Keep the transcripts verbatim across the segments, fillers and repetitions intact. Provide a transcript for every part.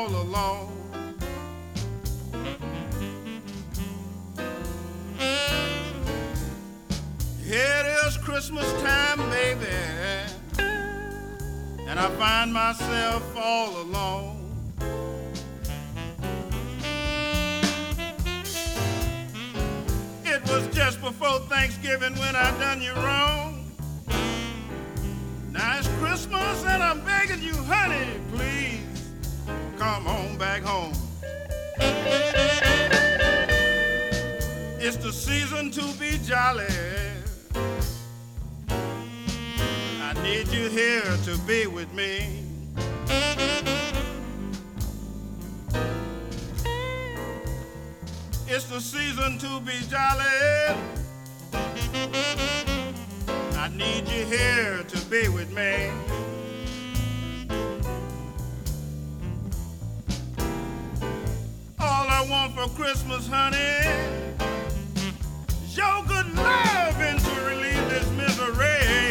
all alone. Here it is Christmas time, baby, and I find myself all alone. It was just before Thanksgiving when I done you wrong. Now it's Christmas and I'm begging you, honey, please come on back home. It's the season to be jolly. I need you here to be with me. It's the season to be jolly. I need you here to be with me. All I want for Christmas, honey, is your good love and to relieve this misery.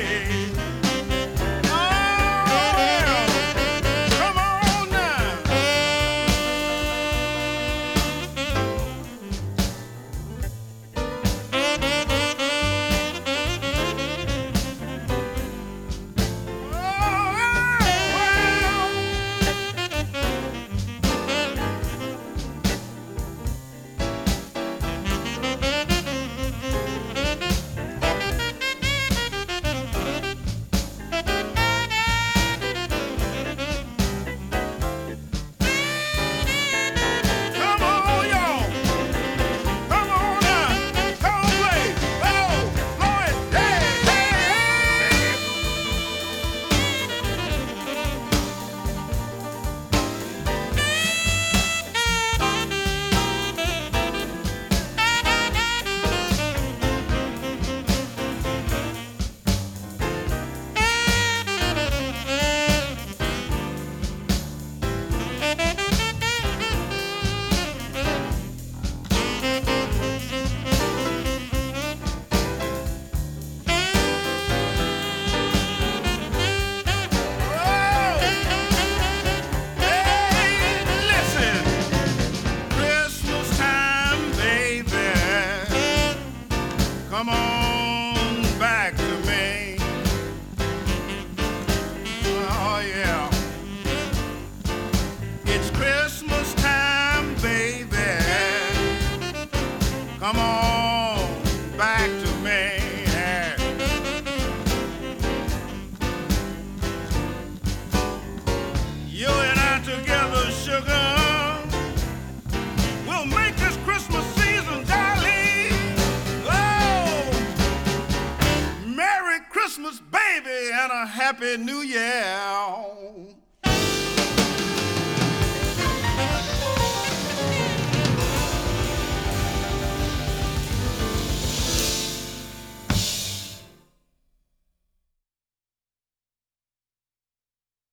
Come on back to me. Oh yeah. It's Christmas time, baby. Come on back to me. You and I together, sugar, we'll make this Christmas season jolly. Christmas, baby, and a happy new year.